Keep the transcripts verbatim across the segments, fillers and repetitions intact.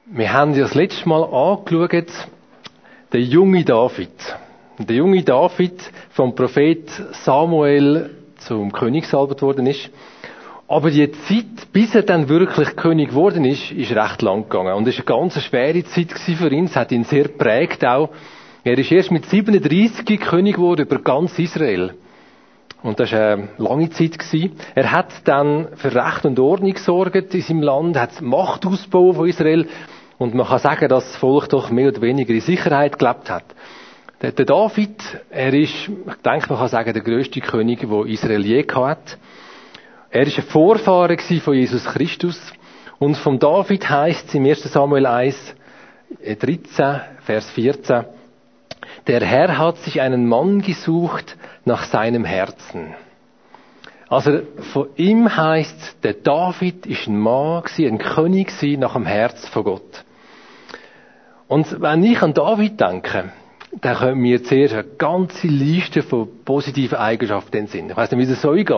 Wir haben ja das letzte Mal angeschaut, den jungen David. Der junge David vom Prophet Samuel zum König gesalbt worden ist. Aber die Zeit, bis er dann wirklich König geworden ist, ist recht lang gegangen. Und es war eine ganz schwere Zeit für ihn. Es hat ihn sehr geprägt auch. Er ist erst mit siebenunddreißig König geworden über ganz Israel. Und das war eine lange Zeit. Er hat dann für Recht und Ordnung gesorgt in seinem Land, hat Machtausbau von Israel. Und man kann sagen, dass das Volk doch mehr oder weniger in Sicherheit gelebt hat. Der David, er ist, ich denke, man kann sagen, der grösste König, den Israel je gehabt hat. Er ist ein Vorfahre von Jesus Christus. Und vom David heisst es im ersten Samuel eins, dreizehn, Vers vierzehn, der Herr hat sich einen Mann gesucht nach seinem Herzen. Also von ihm heisst, der David ist ein Mann, ein König nach dem Herz von Gott. Und wenn ich an David denke, dann kommt mir zuerst eine ganze Liste von positiven Eigenschaften in den Sinn. Ich weiss nicht, wie es so geht.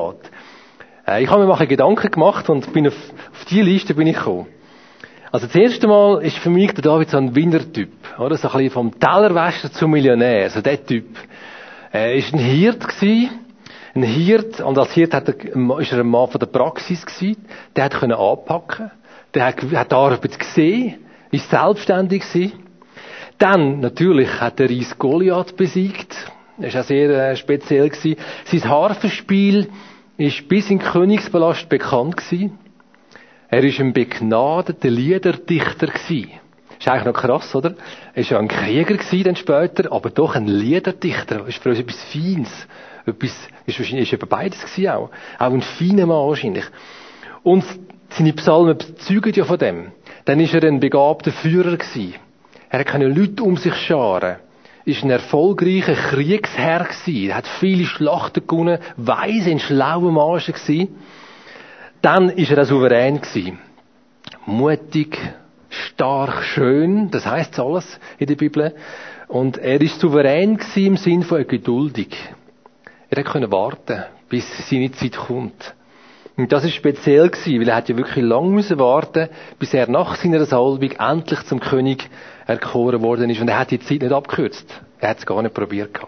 Ich habe mir mal Gedanken gemacht und bin auf, auf diese Liste bin ich gekommen. Also das erste Mal ist für mich der David so ein Winner-Typ, oder? So ein bisschen vom Tellerwäscher zum Millionär, so der Typ. Er ist ein Hirt gewesen, ein Hirt, und als Hirt hat er, ist er ein Mann von der Praxis gewesen. Der hat können anpacken, der hat, hat die Arbeit gesehen, ist selbstständig gewesen. Dann, natürlich, hat er Reis Goliath besiegt. Das war auch sehr äh, speziell gewesen. Sein Harfenspiel ist bis in den Königspalast bekannt gewesen. Er ist ein begnadeter Liederdichter gewesen. Ist eigentlich noch krass, oder? Er ist ja ein Krieger gewesen, dann später, aber doch ein Liederdichter. Das ist für uns etwas Feines. Etwas, ist wahrscheinlich, ist eben beides gewesen auch. Auch ein feiner Mann wahrscheinlich. Und seine Psalmen bezeugen ja von dem. Dann ist er ein begabter Führer gewesen. Er konnte Leute um sich scharen. Ist ein erfolgreicher Kriegsherr gewesen. Er hat viele Schlachten gewonnen. Weise, ein schlauer Marsch gewesen. Dann ist er auch souverän gewesen. Mutig, stark, schön. Das heisst alles in der Bibel. Und er ist souverän gewesen im Sinn von geduldig. Er konnte warten, bis seine Zeit kommt. Und das ist speziell gewesen, weil er hat ja wirklich lang müssen warten, bis er nach seiner Salbung endlich zum König erkoren worden ist. Und er hat die Zeit nicht abgekürzt. Er hat es gar nicht probiert gehabt.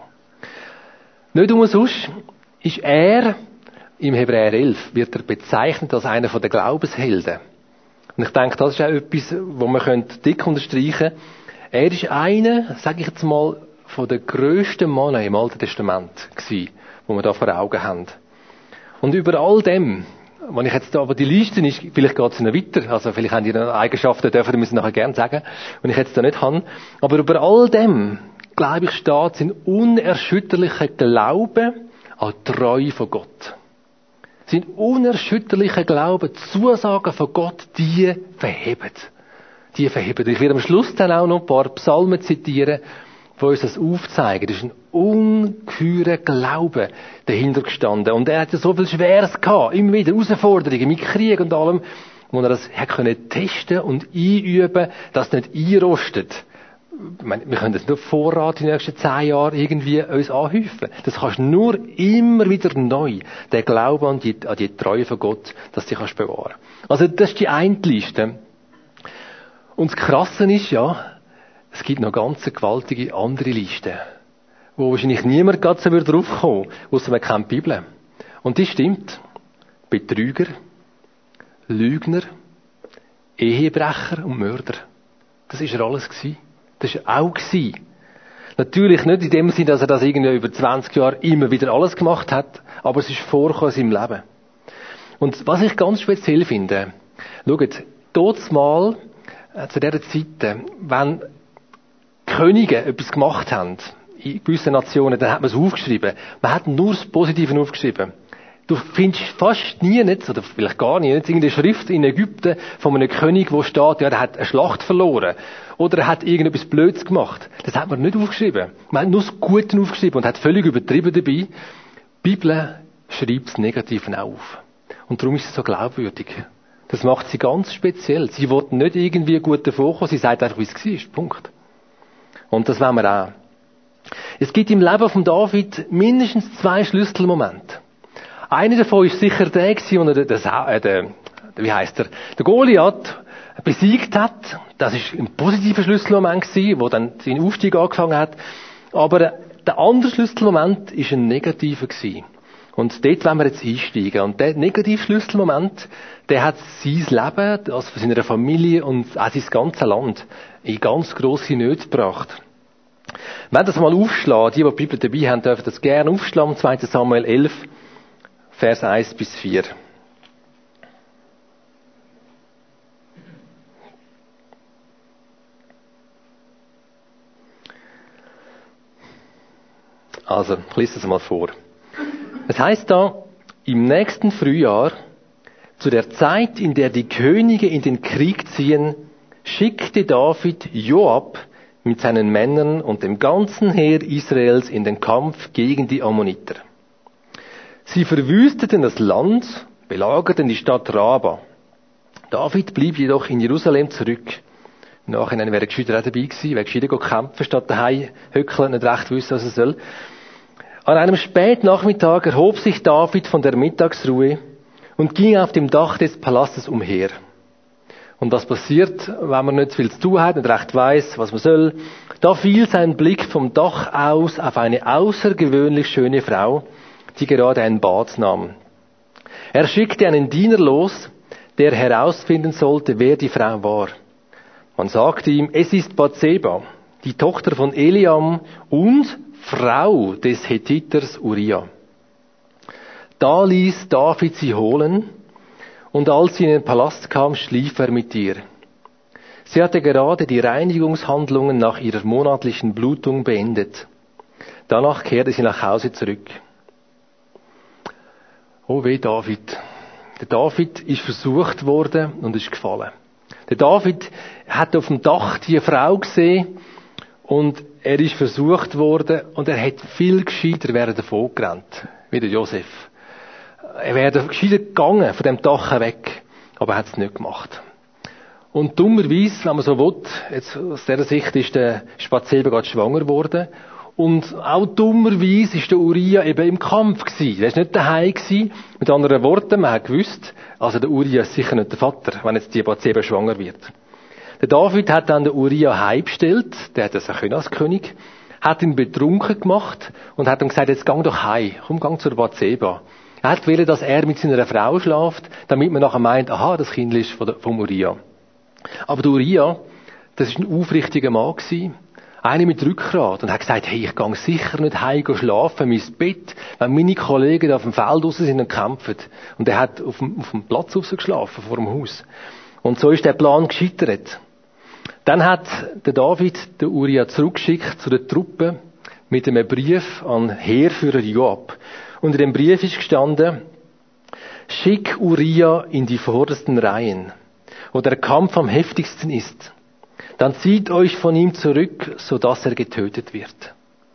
Nicht umsonst ist er, im Hebräer elf, wird er bezeichnet als einer der Glaubenshelden. Und ich denke, das ist auch etwas, wo man dick unterstreichen könnte. Er ist einer, sage ich jetzt mal, von den grössten Männern im Alten Testament gewesen, wo wir da vor Augen haben. Und über all dem, wenn ich jetzt da, aber die Liste ist, vielleicht geht es noch weiter, also vielleicht haben die noch Eigenschaften, dürfen wir müssen nachher gerne sagen, wenn ich jetzt da nicht habe. Aber über all dem, glaube ich, steht sein unerschütterlicher Glaube an die Treue von Gott. Sein unerschütterlicher Glaube, Zusagen von Gott, die verheben. Die verheben. Ich werde am Schluss dann auch noch ein paar Psalmen zitieren, die uns das aufzeigen. Das ist ein ungeheurer Glaube dahinter gestanden. Und er hat ja so viel Schweres gehabt. Immer wieder Herausforderungen mit Krieg und allem, wo er das hat können testen und einüben, dass es nicht einrostet. Ich meine, wir können das nur Vorrat in den nächsten zehn Jahren irgendwie uns anhäufen. Das kannst du nur immer wieder neu, den Glauben an die, an die Treue von Gott, dass du dich kannst bewahren. Also das ist die eine Liste. Und das Krasse ist ja, es gibt noch ganz gewaltige andere Listen, wo wahrscheinlich niemand gerade so drauf kommen würde, ausser man kennt die Bibel. Und die stimmt. Betrüger, Lügner, Ehebrecher und Mörder. Das ist er alles gewesen. Das war auch gewesen. Natürlich nicht in dem Sinne, dass er das irgendwie über zwanzig Jahre immer wieder alles gemacht hat, aber es ist vorgekommen in seinem Leben. Und was ich ganz speziell finde, schaut, dort mal, äh, zu dieser Zeit, wenn Könige etwas gemacht haben, in gewissen Nationen, dann hat man es aufgeschrieben. Man hat nur das Positive aufgeschrieben. Du findest fast nie nicht, oder vielleicht gar nie, nicht irgendeine Schrift in Ägypten von einem König, wo steht, ja, der hat eine Schlacht verloren. Oder er hat irgendetwas Blödes gemacht. Das hat man nicht aufgeschrieben. Man hat nur das Gute aufgeschrieben und hat völlig übertrieben dabei. Die Bibel schreibt das Negative auf. Und darum ist es so glaubwürdig. Das macht sie ganz speziell. Sie will nicht irgendwie gut davonkommen, sie sagt einfach, wie es war. Punkt. Und das wollen wir auch. Es gibt im Leben von David mindestens zwei Schlüsselmomente. Einer davon ist sicher der gewesen, wo er den, den, den, wie heisst er, den Goliath besiegt hat. Das ist ein positiver Schlüsselmoment gewesen, wo dann sein Aufstieg angefangen hat. Aber der andere Schlüsselmoment ist ein negativer gewesen. Und dort wollen wir jetzt einsteigen. Und der negative Schlüsselmoment, der hat sein Leben, also von seiner Familie und auch sein ganzes Land in ganz grosse Nöte gebracht. Wenn das mal aufschlagen, die, die die Bibel dabei haben, dürfen das gerne aufschlagen, zweiter Samuel elf, Vers eins bis vier. Also, ich lese das mal vor. Es heißt da, im nächsten Frühjahr, zu der Zeit, in der die Könige in den Krieg ziehen, schickte David Joab mit seinen Männern und dem ganzen Heer Israels in den Kampf gegen die Ammoniter. Sie verwüsteten das Land, belagerten die Stadt Raba. David blieb jedoch in Jerusalem zurück. Im Nachhinein wäre gescheiter auch dabei gewesen, wäre gescheiter kämpfen, statt daheim hückeln und nicht recht wissen, was er soll. An einem Spätnachmittag erhob sich David von der Mittagsruhe und ging auf dem Dach des Palastes umher. Und was passiert, wenn man nicht viel zu tun hat, nicht recht weiss, was man soll? Da fiel sein Blick vom Dach aus auf eine außergewöhnlich schöne Frau, die gerade ein Bad nahm. Er schickte einen Diener los, der herausfinden sollte, wer die Frau war. Man sagte ihm, es ist Bathseba, die Tochter von Eliam und Frau des Hethiters Uriah. Da ließ David sie holen, und als sie in den Palast kam, schlief er mit ihr. Sie hatte gerade die Reinigungshandlungen nach ihrer monatlichen Blutung beendet. Danach kehrte sie nach Hause zurück. Oh weh, David. Der David ist versucht worden und ist gefallen. Der David hat auf dem Dach die Frau gesehen und er ist versucht worden und er hätte viel gescheiter wäre davon gerannt, wie der Josef. Er wäre gescheiter gegangen von dem Dach weg, aber er hat es nicht gemacht. Und dummerweise, wenn man so will, jetzt aus dieser Sicht ist der Bathseba gerade schwanger geworden und auch dummerweise ist der Uriah eben im Kampf gewesen. Er war nicht daheim gewesen. Mit anderen Worten, man hat gewusst, also der Uriah ist sicher nicht der Vater, wenn jetzt die Bathseba schwanger wird. Der David hat dann den Uriah heimgestellt, der hat das auch können als König, hat ihn betrunken gemacht und hat ihm gesagt, jetzt gang doch heim, komm, gang zur Bathseba. Er hat gewollt, dass er mit seiner Frau schlaft, damit man nachher meint, aha, das Kind ist vom Uriah. Aber der Uriah, das war ein aufrichtiger Mann gewesen, einer mit Rückgrat, und hat gesagt, hey, ich gehe sicher nicht heim schlafen, mein Bett, wenn meine Kollegen auf dem Feld raus sind und kämpfen. Und er hat auf dem, auf dem Platz raus geschlafen, vor dem Haus. Und so ist der Plan gescheitert. Dann hat der David den Uriah zurückgeschickt zu den Truppen mit einem Brief an Heerführer Joab. Und in dem Brief ist gestanden, schick Uriah in die vordersten Reihen, wo der Kampf am heftigsten ist. Dann zieht euch von ihm zurück, sodass er getötet wird.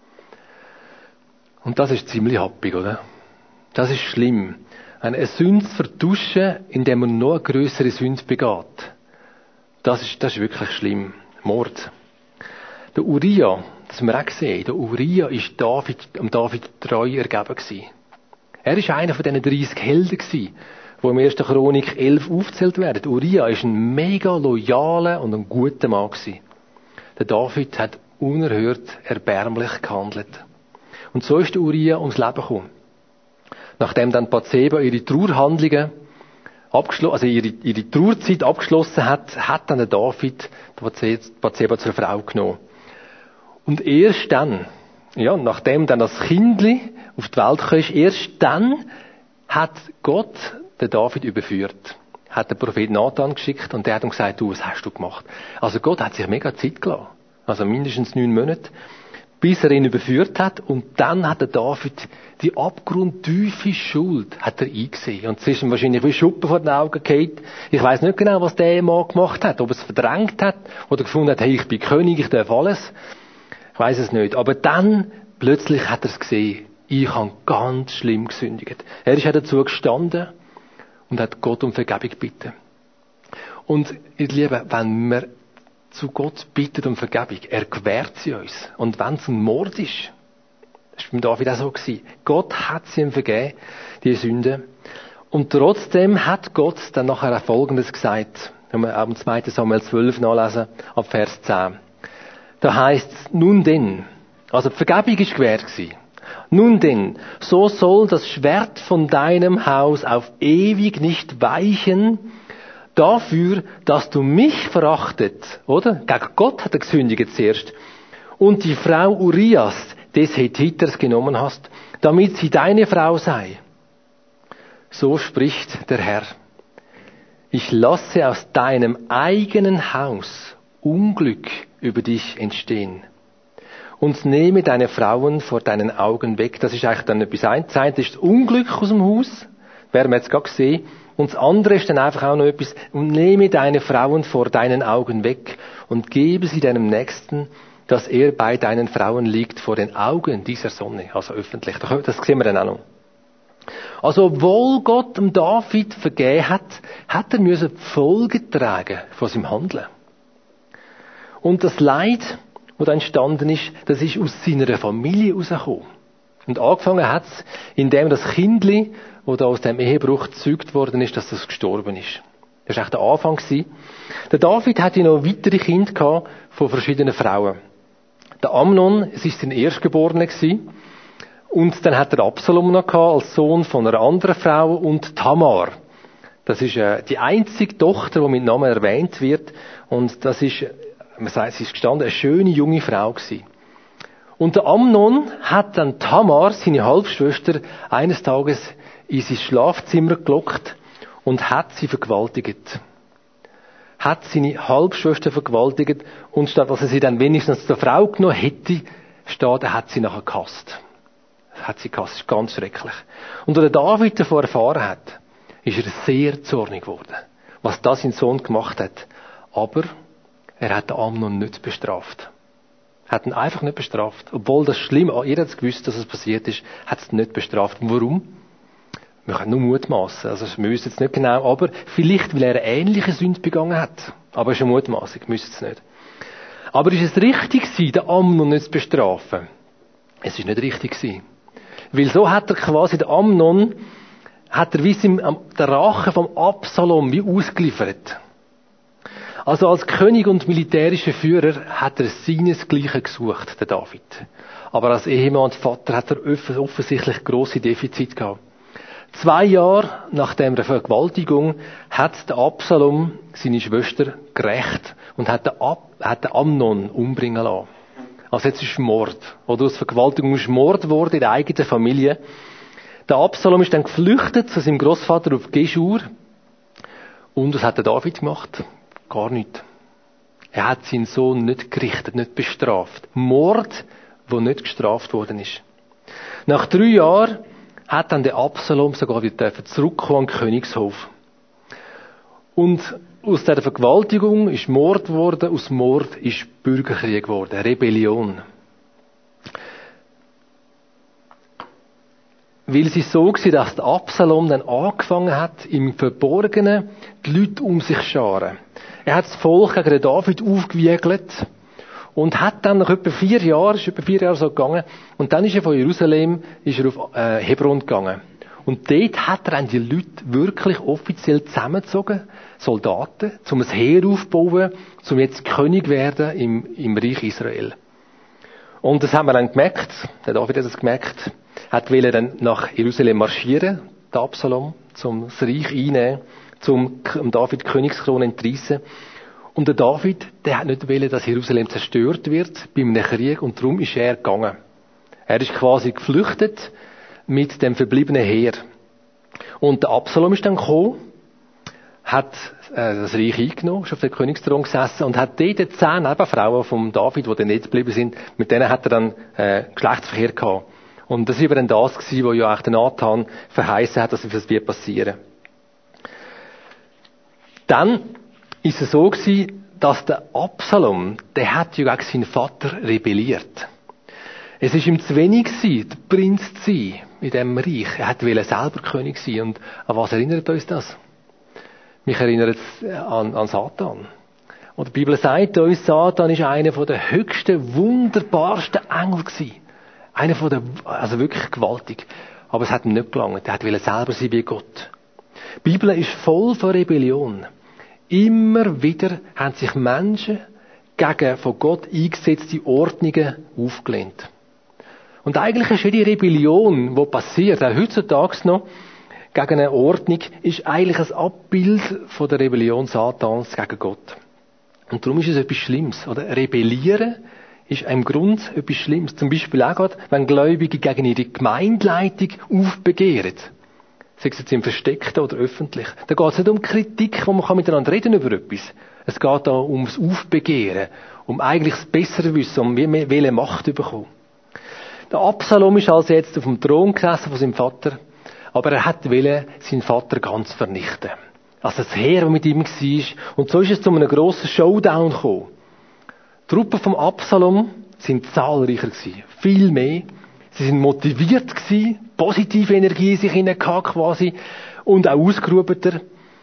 Und das ist ziemlich happig, oder? Das ist schlimm. Eine Sünde zu vertuschen, indem man noch eine grössere Sünde begeht. Das ist, das ist wirklich schlimm. Mord. Der Uriah, das haben wir auch gesehen, der Uriah ist David, am David treu ergeben gewesen. Er ist einer von diesen dreißig Helden gewesen, die im ersten Chronik elf aufgezählt werden. Uriah ist ein mega loyaler und ein guter Mann gewesen. Der David hat unerhört erbärmlich gehandelt. Und so ist der Uriah ums Leben gekommen. Nachdem dann Bathseba ihre Trauerhandlungen abgeschlossen, also ihre, ihre Trauerzeit abgeschlossen hat, hat dann der David Bathseba zur Frau genommen. Und erst dann, ja, nachdem dann das Kindli auf die Welt kam, erst dann hat Gott den David überführt. Hat den Prophet Nathan geschickt und der hat ihm gesagt, du, was hast du gemacht? Also Gott hat sich mega Zeit gelassen. Also mindestens neun Monate, bis er ihn überführt hat, und dann hat der David die abgrundtiefe Schuld hat er eingesehen. Und es ist ihm wahrscheinlich wie Schuppen vor den Augen gefallen. Ich weiss nicht genau, was der Mann gemacht hat, ob er es verdrängt hat oder gefunden hat, hey, ich bin König, ich darf alles. Ich weiss es nicht. Aber dann plötzlich hat er es gesehen. Ich habe ganz schlimm gesündigt. Er ist auch dazu gestanden und hat Gott um Vergebung gebeten. Und ihr Lieben, wenn wir zu Gott bitten um Vergebung, er gewährt sie uns. Und wenn es ein Mord ist, das war beim David auch so gewesen, Gott hat sie ihm vergeben, die Sünde. Und trotzdem hat Gott dann nachher Folgendes gesagt. Wenn wir auch im zweiten Samuel zwölf nachlesen, ab Vers zehn. Da heißt es, nun denn, also die Vergebung ist gewährt gewesen. Nun denn, so soll das Schwert von deinem Haus auf ewig nicht weichen, dafür, dass du mich verachtet, oder? Gegen Gott hat er gesündigt zuerst. Und die Frau Urias des Hethiters genommen hast, damit sie deine Frau sei. So spricht der Herr. Ich lasse aus deinem eigenen Haus Unglück über dich entstehen. Und nehme deine Frauen vor deinen Augen weg. Das ist eigentlich dann etwas eins. Das eine ist das Unglück aus dem Haus. Werden wir jetzt gerade sehen. Und das andere ist dann einfach auch noch etwas. Und nehme deine Frauen vor deinen Augen weg und gebe sie deinem Nächsten, dass er bei deinen Frauen liegt vor den Augen dieser Sonne. Also öffentlich. Das sehen wir dann auch noch. Also, obwohl Gott dem David vergeben hat, hat er müssen die Folgen tragen von seinem Handeln. Und das Leid, das da entstanden ist, das ist aus seiner Familie herausgekommen. Und angefangen hat es, indem das Kindli, das da aus dem Ehebruch gezeugt worden ist, dass das gestorben ist. Das war echt der Anfang gewesen. Der David hatte noch weitere Kinder gehabt von verschiedenen Frauen. Der Amnon, es ist sein Erstgeborener gewesen. Und dann hat er Absalom noch gehabt, als Sohn von einer anderen Frau, und Tamar. Das ist äh, die einzige Tochter, die mit Namen erwähnt wird. Und das ist, man sagt, sie ist gestanden, eine schöne junge Frau gewesen. Und der Amnon hat dann Tamar, seine Halbschwester, eines Tages in sein Schlafzimmer gelockt und hat sie vergewaltigt. Hat seine Halbschwester vergewaltigt, und statt dass er sie dann wenigstens zur Frau genommen hätte, steht, er hat sie nachher gehasst. Hat sie gehasst. Das ist ganz schrecklich. Und als der David davon erfahren hat, ist er sehr zornig geworden, was das sein Sohn gemacht hat. Aber er hat den Amnon nicht bestraft. Er hat ihn einfach nicht bestraft. Obwohl das schlimm, jeder hat es gewusst, dass es passiert ist, hat es nicht bestraft. Und warum? Wir können nur mutmaßen. Also, wir wissen jetzt nicht genau, aber vielleicht, weil er eine ähnliche Sünde begangen hat. Aber es ist eine Mutmaßung, wir wissen es nicht. Aber ist es richtig gewesen, den Amnon nicht zu bestrafen? Es ist nicht richtig gewesen. Weil so hat er quasi den Amnon, hat er wie im, der Rache vom Absalom wie ausgeliefert. Also als König und militärischer Führer hat er seinesgleichen gesucht, der David. Aber als Ehemann und Vater hat er offensichtlich grosse Defizite gehabt. Zwei Jahre nach der Vergewaltigung hat der Absalom seine Schwester gerächt und hat den, Ab, hat den Amnon umbringen lassen. Also jetzt ist Mord. Oder aus Vergewaltigung ist Mord geworden in der eigenen Familie. Der Absalom ist dann geflüchtet zu seinem Großvater auf Geschur. Und was hat der David gemacht? Gar nichts. Er hat seinen Sohn nicht gerichtet, nicht bestraft. Mord, der nicht gestraft worden ist. Nach drei Jahren hat dann der Absalom sogar wieder zurückkommen an den Königshof. Und aus dieser Vergewaltigung ist Mord geworden, aus Mord ist Bürgerkrieg geworden, Rebellion. Weil es so war, dass der Absalom dann angefangen hat, im Verborgenen die Leute um sich zu scharen. Er hat das Volk gegen den David aufgewiegelt und hat dann nach etwa vier Jahren, ist etwa vier Jahre so gegangen, und dann ist er von Jerusalem, ist er auf äh, Hebron gegangen. Und dort hat er dann die Leute wirklich offiziell zusammengezogen, Soldaten, um ein Heer aufzubauen, um jetzt König werden im, im Reich Israel. Und das haben wir dann gemerkt, der David hat es gemerkt, hat wollte dann nach Jerusalem marschieren, der Absalom, um das Reich einnehmen, um David die Königskrone entreissen. Und der David, der hat nicht wollen, dass Jerusalem zerstört wird bei einem Krieg, und darum ist er gegangen. Er ist quasi geflüchtet mit dem verbliebenen Heer. Und der Absalom ist dann gekommen, hat äh, das Reich eingenommen, ist auf den Königsthron gesessen und hat dort zehn Nebenfrauen vom David, die dann nicht geblieben sind, mit denen hat er dann äh, Geschlechtsverkehr gehabt. Und das war eben dann das gewesen, was ja auch der Nathan verheißen hat, dass das wird passieren. Dann ist es so gewesen, dass der Absalom, der hat ja gegen seinen Vater rebelliert. Es ist ihm zu wenig gewesen, der Prinz zu sein in diesem Reich. Er wollte selber König sein. Und an was erinnert uns das? Mich erinnert es an, an Satan. Und die Bibel sagt uns, Satan ist einer der höchsten, wunderbarsten Engel gewesen. Einer von der, also wirklich gewaltig. Aber es hat ihm nicht gelangt. Er wollte selber sein wie Gott. Die Bibel ist voll von Rebellion. Immer wieder haben sich Menschen gegen von Gott eingesetzte Ordnungen aufgelehnt. Und eigentlich ist jede Rebellion, die passiert, auch heutzutage noch, gegen eine Ordnung, ist eigentlich ein Abbild von der Rebellion Satans gegen Gott. Und darum ist es etwas Schlimmes. Oder rebellieren ist im Grund etwas Schlimmes. Zum Beispiel auch gerade, wenn Gläubige gegen ihre Gemeindeleitung aufbegehren. Sei es jetzt im Versteckten oder öffentlich. Da geht es nicht um Kritik, wo man miteinander reden über etwas. Es geht da ums Aufbegehren, um eigentlich das bessere Wissen, um welche Macht zu bekommen. Der Absalom ist also jetzt auf dem Thron gesessen von seinem Vater, aber er hat wollen, seinen Vater ganz vernichten. Also das Heer, das mit ihm war. Und so ist es zu einem grossen Showdown gekommen. Die Truppen vom Absalom sind zahlreicher gewesen, viel mehr. Sie sind motiviert gewesen, positive Energie in sich hinein quasi und auch ausgerubeter.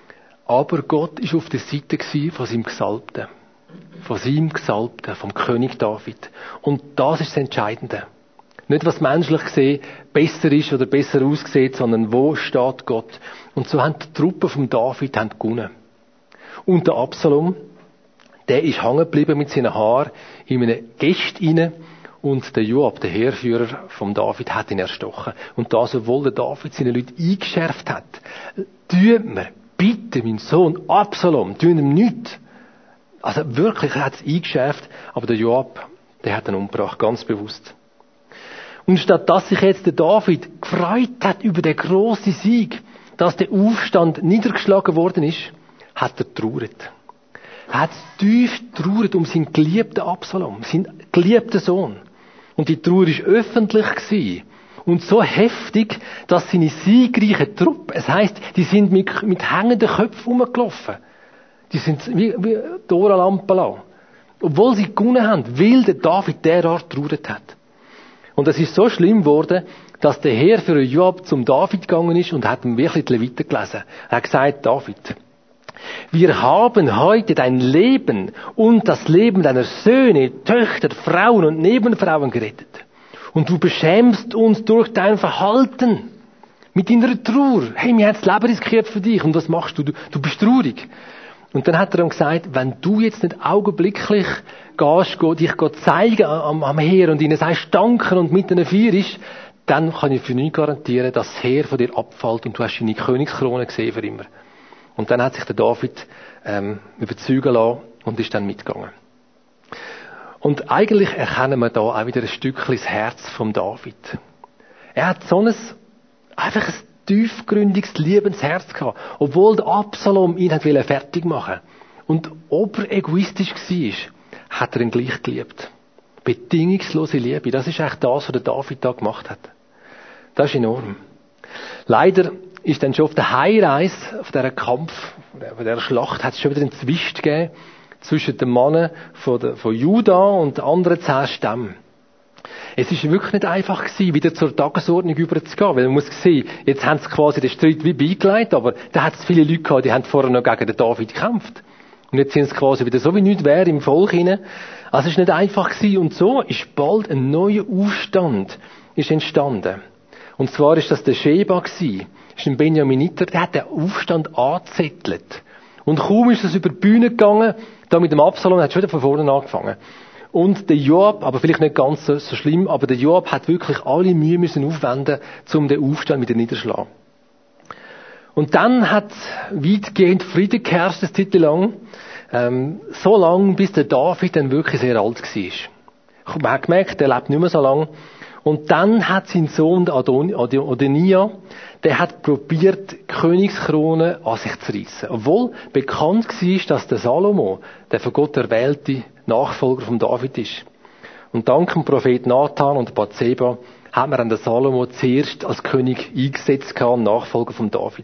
Aber Gott ist auf der Seite gewesen von seinem Gesalbten. Von seinem Gesalbten, vom König David. Und das ist das Entscheidende. Nicht, was menschlich gesehen besser ist oder besser aussieht, sondern wo steht Gott. Und so haben die Truppen von David haben gewonnen. Und der Absalom, der ist hängen geblieben mit seinen Haaren in einem Gest rein. Und der Joab, der Heerführer von David, hat ihn erstochen. Und das, obwohl der David seine Leute eingeschärft hat. Tut mir bitte, mein Sohn Absalom, tun ihm nichts. Also wirklich, er hat es eingeschärft, aber der Joab, der hat ihn umgebracht, ganz bewusst. Und statt dass sich jetzt der David gefreut hat über den grossen Sieg, dass der Aufstand niedergeschlagen worden ist, hat er trauert. Er hat tief trauert um seinen geliebten Absalom, seinen geliebten Sohn. Und die Trauer war öffentlich gewesen. Und so heftig, dass seine siegreichen Truppen, es heisst, die sind mit, mit hängenden Köpfen rumgelaufen. Die sind wie, wie Dora-Lampen lang. Obwohl sie gewonnen haben, weil der David derart trauert hat. Und es ist so schlimm geworden, dass der Herr für Joab zum David gegangen ist und hat ihm wirklich die Leviten gelesen. Er hat gesagt, David, wir haben heute dein Leben und das Leben deiner Söhne, Töchter, Frauen und Nebenfrauen gerettet. Und du beschämst uns durch dein Verhalten mit deiner Trauer. Hey, mir hat das Leben riskiert für dich. Und was machst du? Du, du bist traurig. Und dann hat er ihm gesagt, wenn du jetzt nicht augenblicklich gehst, dich zeigen am, am Heer und ihnen sagst, danken und mit ihnen feierst, dann kann ich für nichts garantieren, dass das Heer von dir abfällt und du hast deine Königskrone gesehen für immer. Und dann hat sich der David ähm, überzeugen lassen und ist dann mitgegangen. Und eigentlich erkennen wir da auch wieder ein Stückchen das Herz vom David. Er hat so ein, einfach ein tiefgründiges Liebensherz gehabt, obwohl der Absalom ihn hat fertig machen und ob er egoistisch war, hat er ihn gleich geliebt. Bedingungslose Liebe, das ist eigentlich das, was der David da gemacht hat. Das ist enorm. Leider ist dann schon auf der Heimreise, auf dieser Kampf, auf dieser Schlacht, hat es schon wieder einen Zwist gegeben zwischen den Männern von, der, von Juda und den anderen zehn Stämmen. Es ist wirklich nicht einfach gewesen, wieder zur Tagesordnung überzugehen, weil man muss sehen, jetzt haben sie quasi den Streit wie beigelegt, aber da hat es viele Leute gehabt, die haben vorher noch gegen den David gekämpft. Und jetzt sind sie quasi wieder so wie nichts wäre im Volk hinein. Also es ist nicht einfach gewesen. Und so ist bald ein neuer Aufstand ist entstanden. Und zwar ist das der Sheba gewesen. Das ist ein Benjaminiter, der hat den Aufstand angezettelt. Und kaum ist es über die Bühne gegangen, da mit dem Absalom hat schon wieder von vorne angefangen. Und der Joab, aber vielleicht nicht ganz so, so schlimm, aber der Joab hat wirklich alle Mühe müssen aufwenden, um den Aufstand wieder niederzuschlagen. Und dann hat weitgehend Frieden geherrscht, eine Zeit lang, ähm, so lang, bis der David dann wirklich sehr alt war. Man hat gemerkt, der lebt nicht mehr so lang. Und dann hat sein Sohn Adon, Adonija, der hat probiert, die Königskrone an sich zu reissen. Obwohl bekannt war, dass der Salomo, der von Gott erwählte Nachfolger von David ist. Und dank dem Prophet Nathan und Bathseba hat man den Salomo zuerst als König eingesetzt gehabt, Nachfolger von David.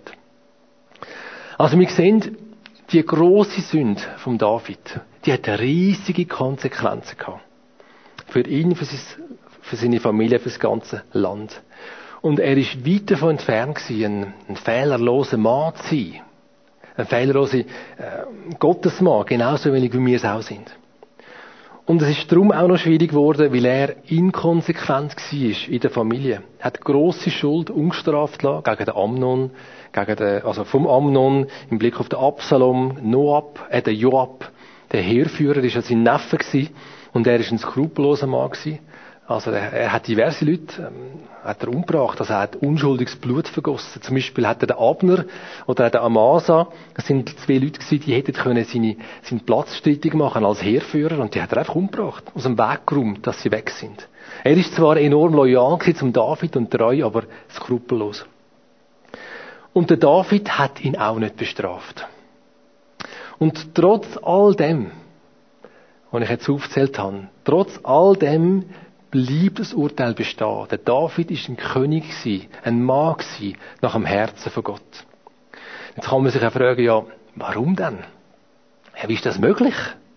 Also wir sehen, die grosse Sünde von David, die hat riesige Konsequenzen gehabt. Für ihn, für, sein, für seine Familie, für das ganze Land. Und er ist weit davon entfernt gewesen, ein, ein fehlerloser Mann zu sein. Ein fehlerloser äh, Gottesmann, genauso wenig wie wir es auch sind. Und es ist darum auch noch schwierig geworden, weil er inkonsequent war in der Familie. Er hat grosse Schuld ungestraft lassen gegen den Amnon, gegen den, also vom Amnon im Blick auf den Absalom, Noab, äh, der Joab, der Heerführer, ist ja sein Neffe gewesen, und er ist ein skrupelloser Mann gewesen. Also er, er hat diverse Leute ähm, hat er umgebracht, also er hat unschuldiges Blut vergossen. Zum Beispiel hat er den Abner oder den Amasa, das sind zwei Leute gewesen, die hätten können seine, seinen Platz streitig machen als Heerführer, und die hat er einfach umgebracht, aus dem Weg geräumt, dass sie weg sind. Er ist zwar enorm loyal zum David und treu, aber skrupellos. Und der David hat ihn auch nicht bestraft. Und trotz all dem, was ich jetzt aufgezählt habe, trotz all dem blieb das Urteil bestehen. Der David ist ein König gewesen, ein Mann gewesen, nach dem Herzen von Gott. Jetzt kann man sich ja fragen, ja, warum denn? Ja, wie ist das möglich?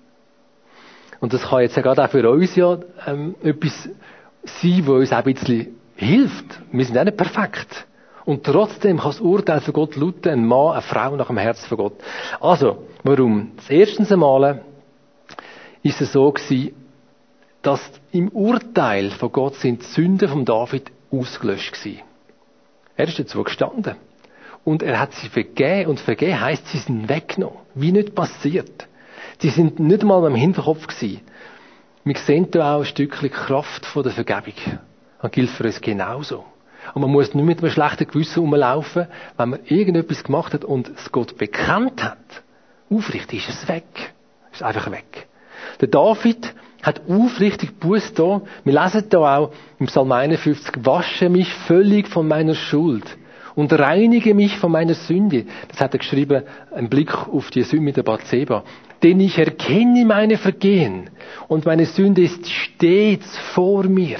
Und das kann jetzt ja gerade auch für uns ja ähm, etwas sein, was uns auch ein bisschen hilft. Wir sind auch nicht perfekt. Und trotzdem kann das Urteil von Gott lauten, ein Mann, eine Frau nach dem Herzen von Gott. Also, warum? Das erste Mal ist es so gewesen, dass im Urteil von Gott sind die Sünden von David ausgelöscht gewesen. Er ist dazu gestanden. Und er hat sie vergeben. Und vergeben heisst, sie sind weggenommen. Wie nicht passiert. Sie sind nicht mal am Hinterkopf gewesen. Wir sehen da auch ein Stückchen Kraft von der Vergebung. Das gilt für uns genauso. Und man muss nicht mit einem schlechten Gewissen rumlaufen, wenn man irgendetwas gemacht hat und es Gott bekannt hat. Aufrichtig ist es weg. Ist einfach weg. Der David hat aufrichtig Buße da. Wir lesen da auch im Psalm einundfünfzig, wasche mich völlig von meiner Schuld und reinige mich von meiner Sünde. Das hat er geschrieben, ein Blick auf die Sünde mit der Bathseba. Denn ich erkenne meine Vergehen und meine Sünde ist stets vor mir.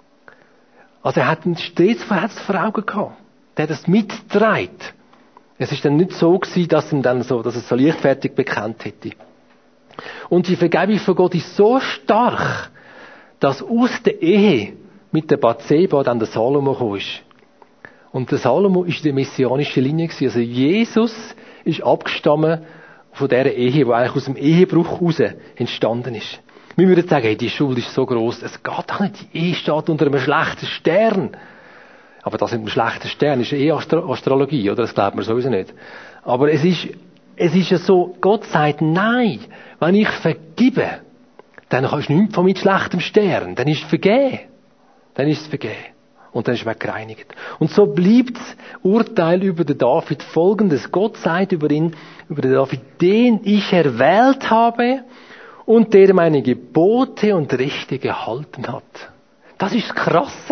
Also er hat ihn stets vor Augen gehabt. Der hat es mitgetragen. Es ist dann nicht so gewesen, dass er dann so, dass er so leichtfertig bekannt hätte. Und die Vergebung von Gott ist so stark, dass aus der Ehe mit der Bathseba dann der Salomo gekommen ist. Und der Salomo ist die messianische Linie gewesen. Also Jesus ist abgestammt von dieser Ehe, die eigentlich aus dem Ehebruch heraus entstanden ist. Wir würden sagen, hey, die Schuld ist so gross, es geht doch nicht. Die Ehe steht unter einem schlechten Stern. Aber das mit einem schlechten Stern ist eh Astro- Astrologie, oder? Das glaubt man sowieso nicht. Aber es ist, es ist ja so, Gott sagt, nein, wenn ich vergebe, dann kannst du nichts von mit schlechtem Stern. Dann ist es vergeben. Dann ist es vergeben. Und dann ist man gereinigt. Und so bleibt das Urteil über den David folgendes. Gott sagt über ihn, über den David, den ich erwählt habe und der meine Gebote und Rechte gehalten hat. Das ist das Krasse.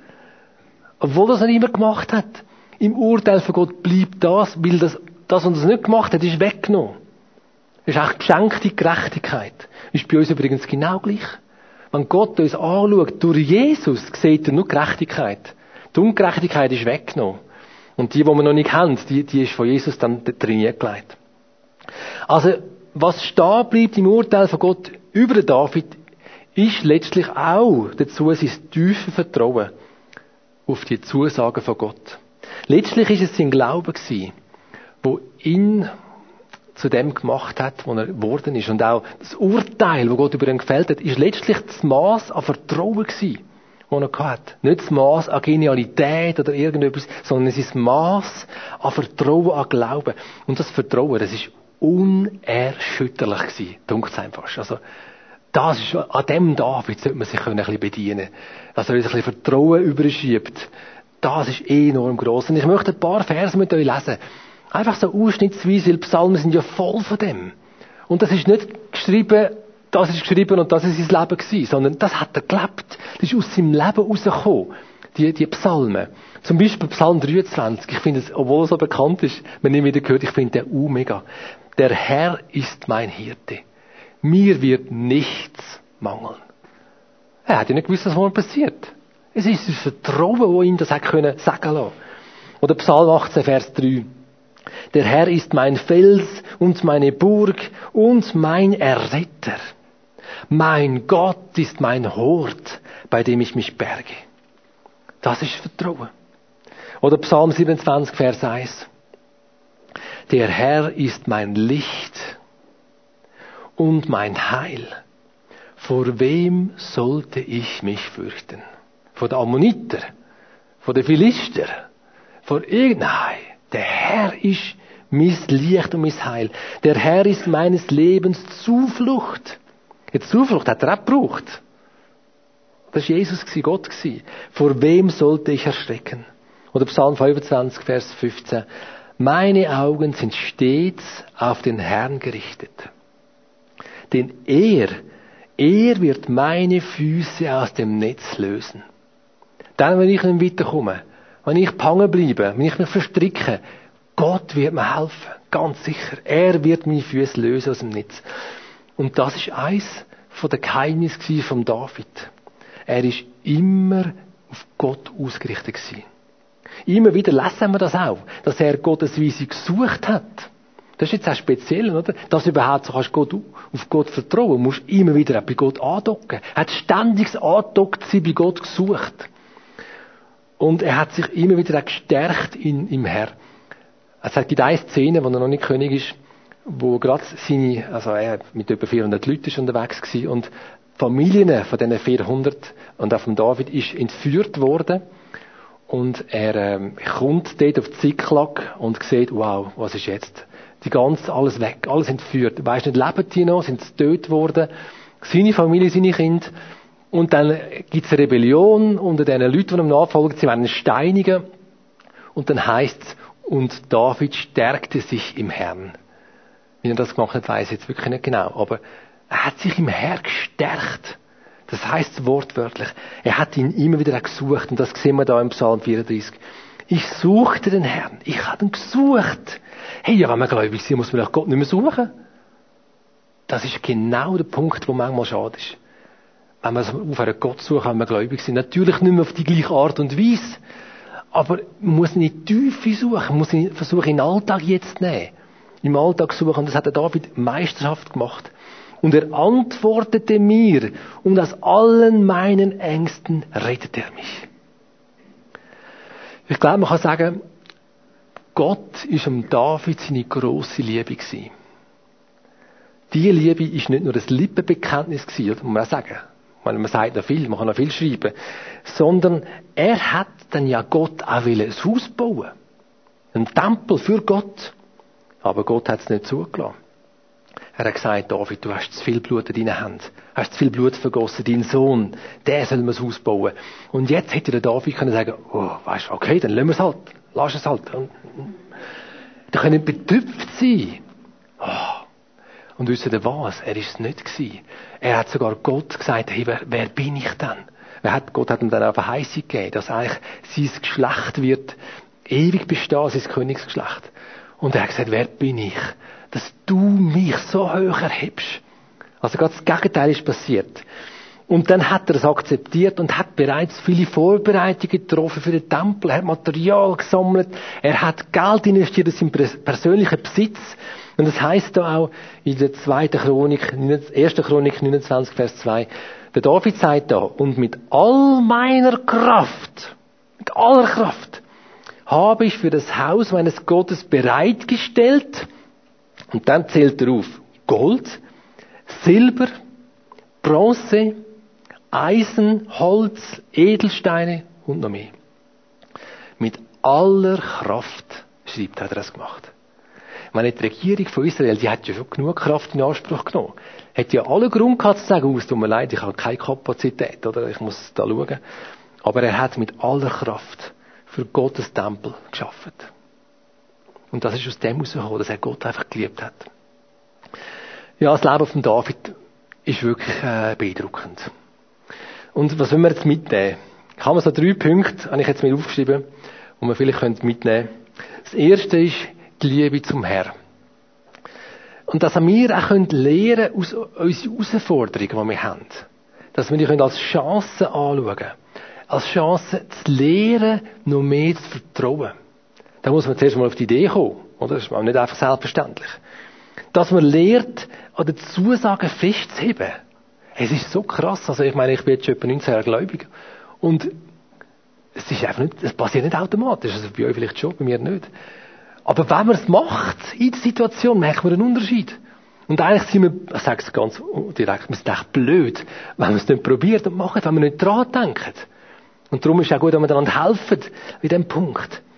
Obwohl das er immer gemacht hat. Im Urteil von Gott bleibt das, weil das, das, was er nicht gemacht hat, ist weggenommen. Das ist auch geschenkte Gerechtigkeit. Ist bei uns übrigens genau gleich. Wenn Gott uns anschaut, durch Jesus sieht er nur Gerechtigkeit. Die Ungerechtigkeit ist weggenommen. Und die, die wir noch nicht haben, die, die ist von Jesus dann trainiert gelegt. Also, was stehen bleibt im Urteil von Gott über den David, ist letztlich auch dazu sein tiefes Vertrauen auf die Zusagen von Gott. Letztlich ist es sein Glaube gewesen, wo ihn zu dem gemacht hat, wo er geworden ist. Und auch das Urteil, das Gott über ihn gefällt hat, ist letztlich das Maß an Vertrauen gewesen, das er hatte. Nicht das Maß an Genialität oder irgendetwas, sondern es ist das Maß an Vertrauen, an Glauben. Und das Vertrauen, das ist unerschütterlich gewesen, dunkt es einfach. Also, das ist, an dem David sollte man sich ein bisschen bedienen. Dass er uns ein bisschen Vertrauen überschiebt. Das ist enorm gross. Und ich möchte ein paar Verse mit euch lesen. Einfach so ausschnittsweise, weil Psalmen sind ja voll von dem. Und das ist nicht geschrieben, das ist geschrieben und das ist sein Leben gewesen, sondern das hat er gelebt. Das ist aus seinem Leben rausgekommen. Die, die Psalmen. Zum Beispiel Psalm dreiundzwanzig. Ich finde es, obwohl er so bekannt ist, wenn ich ihn wieder gehört, ich finde den uh, mega. Der Herr ist mein Hirte. Mir wird nichts mangeln. Er hat ja nicht gewusst, was morgen passiert. Es ist das Vertrauen, das ihm das hat können sagen lassen. Oder Psalm achtzehn, Vers drei. Der Herr ist mein Fels und meine Burg und mein Erretter. Mein Gott ist mein Hort, bei dem ich mich berge. Das ist Vertrauen. Oder Psalm siebenundzwanzig, Vers eins. Der Herr ist mein Licht und mein Heil. Vor wem sollte ich mich fürchten? Vor den Ammoniter? Vor den Philister? Vor irgendeinem? Der Herr ist mein Licht und mein Heil. Der Herr ist meines Lebens Zuflucht. Jetzt Zuflucht hat er auch gebraucht. Das war Jesus, Gott. Vor wem sollte ich erschrecken? Oder Psalm fünfundzwanzig, Vers fünfzehn. Meine Augen sind stets auf den Herrn gerichtet. Denn er, er wird meine Füße aus dem Netz lösen. Dann, wenn ich nicht weiterkomme, wenn ich hängen bleibe, wenn ich mich verstricke, Gott wird mir helfen. Ganz sicher. Er wird meine Füße lösen aus dem Netz. Und das ist eins von den Geheimnissen von David. Er ist immer auf Gott ausgerichtet gewesen. Immer wieder lesen wir das auch, dass er Gottes Weise gesucht hat. Das ist jetzt auch speziell, oder? Dass überhaupt so kannst Gott, auf Gott vertrauen, musst immer wieder auch bei Gott andocken. Er hat ständig andockt sie bei Gott gesucht. Und er hat sich immer wieder auch gestärkt in, im Herr. Es gibt eine Szene, wo er noch nicht König ist, wo gerade seine, also er mit über vierhundert Leuten ist unterwegs war und Familien von diesen vierhundert und auch von David ist entführt worden. Und er ähm, kommt dort auf Ziklag und sieht, wow, was ist jetzt? Die ganze, alles weg, alles entführt. Weisst nicht, leben die noch? Sind sie getötet worden? Seine Familie, seine Kinder. Und dann gibt es eine Rebellion unter den Leuten, die ihm nachfolgen. Sie werden steinigen. Und dann heisst es, und David stärkte sich im Herrn. Wie er das gemacht hat, weiss ich jetzt wirklich nicht genau. Aber er hat sich im Herrn gestärkt. Das heisst wortwörtlich. Er hat ihn immer wieder gesucht. Und das sehen wir da im Psalm vierunddreißig. Ich suchte den Herrn. Ich habe ihn gesucht. Hey, ja, wenn man gläubig ist, muss man Gott nicht mehr suchen. Das ist genau der Punkt, wo manchmal schade ist. Wenn wir aufhören, Gott zu suchen, wenn wir gläubig sind. Natürlich nicht mehr auf die gleiche Art und Weise. Aber man muss nicht Tiefe suchen. Man muss versuchen, in den Alltag jetzt zu nehmen. Im Alltag suchen. Und das hat der David meisterhaft gemacht. Und er antwortete mir, und aus allen meinen Ängsten rettet er mich. Ich glaube, man kann sagen, Gott ist am David seine grosse Liebe gewesen. Diese Liebe ist nicht nur ein Lippenbekenntnis gewesen, muss man auch sagen. Man sagt noch viel, man kann noch viel schreiben. Sondern er hat dann ja Gott auch ein Haus bauen. Ein Tempel für Gott. Aber Gott hat es nicht zugelassen. Er hat gesagt, David, du hast zu viel Blut in deinen Händen. Du hast zu viel Blut vergossen, dein Sohn, der soll mir das Haus bauen. Und jetzt hätte der David können sagen, oh, weißt du, okay, dann lassen wir es halt. Lass es halt. Die können betrübt sein. Oh. Und wisst ihr was? Er ist es nicht gewesen. Er hat sogar Gott gesagt, hey, wer, wer bin ich denn? Wer hat, Gott hat ihm dann eine Verheißung gegeben, dass eigentlich sein Geschlecht wird ewig bestehen, sein Königsgeschlecht. Und er hat gesagt, wer bin ich? Dass du mich so hoch erhebst. Also gerade das Gegenteil ist passiert. Und dann hat er es akzeptiert und hat bereits viele Vorbereitungen getroffen für den Tempel. Er hat Material gesammelt. Er hat Geld investiert in seinen persönlichen Besitz. Und das heisst da auch in der zweiten Chronik, ersten Chronik neunundzwanzig, Vers zwei. Der David sagt da, und mit all meiner Kraft, mit aller Kraft, habe ich für das Haus meines Gottes bereitgestellt. Und dann zählt er auf Gold, Silber, Bronze, Eisen, Holz, Edelsteine und noch mehr. Mit aller Kraft, schreibt, hat er das gemacht. Ich meine, die Regierung von Israel, die hat ja schon genug Kraft in Anspruch genommen. Hat ja alle Grund gehabt zu sagen, oh, es tut mir leid, ich habe keine Kapazität, oder ich muss da schauen. Aber er hat mit aller Kraft für Gottes Tempel geschaffen. Und das ist aus dem herausgekommen, dass er Gott einfach geliebt hat. Ja, das Leben von David ist wirklich äh, beeindruckend. Und was wollen wir jetzt mitnehmen? Ich habe so drei Punkte, habe ich jetzt mit aufgeschrieben, die wir vielleicht mitnehmen können. Das erste ist die Liebe zum Herrn. Und dass wir auch lernen können aus unseren Herausforderungen, die wir haben. Dass wir die als Chance anschauen können. Als Chance zu lernen, noch mehr zu vertrauen. Da muss man zuerst mal auf die Idee kommen. Oder? Das ist auch nicht einfach selbstverständlich. Dass man lernt, an den Zusagen festzuheben. Es ist so krass. Also ich meine, ich bin jetzt schon etwa neunzehn Jahre gläubig. Und es ist einfach nicht, es passiert nicht automatisch. Also bei euch vielleicht schon, bei mir nicht. Aber wenn man es macht, in der Situation, merkt man einen Unterschied. Und eigentlich sind wir, ich sage es ganz direkt, wir sind echt blöd, wenn wir es nicht probieren und machen, wenn wir nicht dran denken. Und darum ist es auch gut, wenn wir einander helfen, in diesem Punkt. Und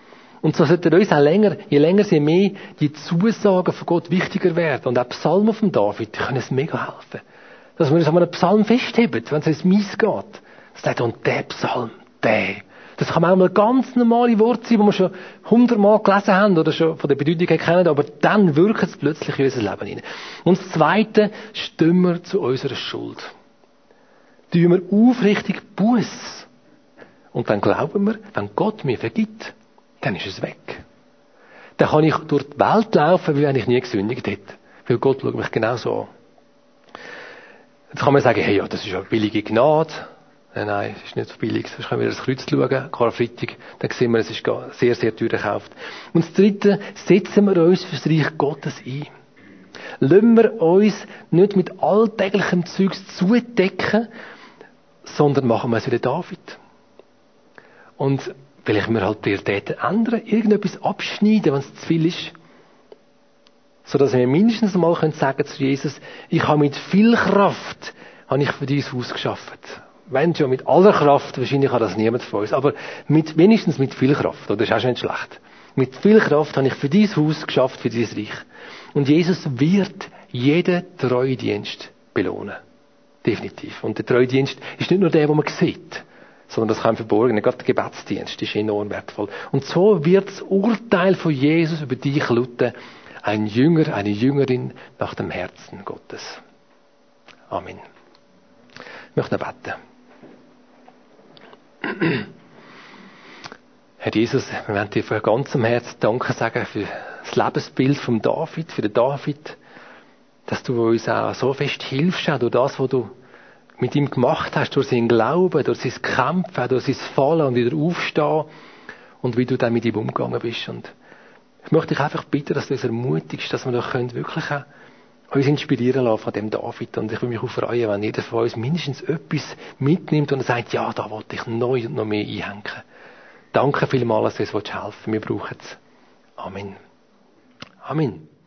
Und so sollten uns auch länger, je länger sie mehr die Zusagen von Gott wichtiger werden. Und auch Psalmen von David, die können uns mega helfen. Dass wir uns an einem Psalm festheben, wenn es uns mies geht. Das sagt, und der Psalm, der. Das kann manchmal ganz normale Worte sein, die wir schon hundertmal gelesen haben oder schon von der Bedeutung her kennen, aber dann wirken es plötzlich in unser Leben hinein. Und das Zweite, stimmen wir zu unserer Schuld. Tun wir aufrichtig Buß. Und dann glauben wir, wenn Gott mir vergibt, dann ist es weg. Dann kann ich durch die Welt laufen, wie wenn ich nie gesündigt hätte. Weil Gott schaut mich genau so an. Jetzt kann man sagen, hey, ja, das ist ja billige Gnade. Nein, nein, es ist nicht so billig. Sonst können wir das Kreuz schauen, Karfreitag. Dann sehen wir, es ist sehr, sehr teuer gekauft. Und das Dritte, setzen wir uns für das Reich Gottes ein. Lassen wir uns nicht mit alltäglichem Zeugs zudecken, sondern machen wir es wie der David. Und vielleicht wir halt Prioritäten ändern, irgendetwas abschneiden, wenn es zu viel ist. So dass wir mindestens mal können sagen zu Jesus, ich habe mit viel Kraft, habe ich für dieses Haus geschafft. Wenn schon mit aller Kraft, wahrscheinlich kann das niemand von uns, aber mit, wenigstens mit viel Kraft, oder? Das ist auch schon nicht schlecht. Mit viel Kraft habe ich für dieses Haus geschafft, für dieses Reich. Und Jesus wird jeden Treuedienst belohnen. Definitiv. Und der Treuedienst ist nicht nur der, den man sieht, sondern das kann verborgen. Gerade der Gebetsdienst ist enorm wertvoll. Und so wird das Urteil von Jesus über dich lauten, ein Jünger, eine Jüngerin nach dem Herzen Gottes. Amen. Ich möchte noch beten. Herr Jesus, wir wollen dir von ganzem Herzen Danke sagen für das Lebensbild von David, für den David, dass du uns auch so fest hilfst, auch durch das, was du mit ihm gemacht hast, durch seinen Glauben, durch sein Kämpfen, durch sein Fallen und wieder Aufstehen und wie du dann mit ihm umgegangen bist. Und ich möchte dich einfach bitten, dass du uns ermutigst, dass wir doch wirklich auch uns inspirieren lassen von dem David. Und ich würde mich auch freuen, wenn jeder von uns mindestens etwas mitnimmt und sagt, ja, da wollte ich neu und noch mehr einhängen. Danke vielmals, dass du uns helfen willst. Wir brauchen es. Amen. Amen.